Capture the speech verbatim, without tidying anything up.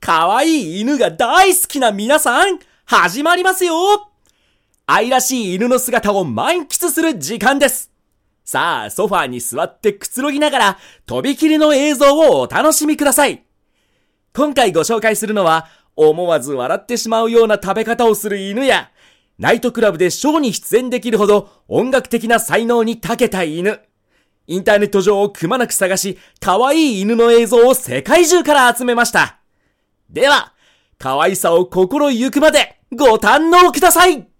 かわいい犬が大好きな皆さん、始まりますよ。愛らしい犬の姿を満喫する時間です。さあ、ソファーに座ってくつろぎながら、とびきりの映像をお楽しみください。今回ご紹介するのは、思わず笑ってしまうような食べ方をする犬や、ナイトクラブでショーに出演できるほど音楽的な才能に長けた犬。インターネット上をくまなく探し、可愛い犬の映像を世界中から集めました。では、可愛さを心ゆくまでご堪能ください。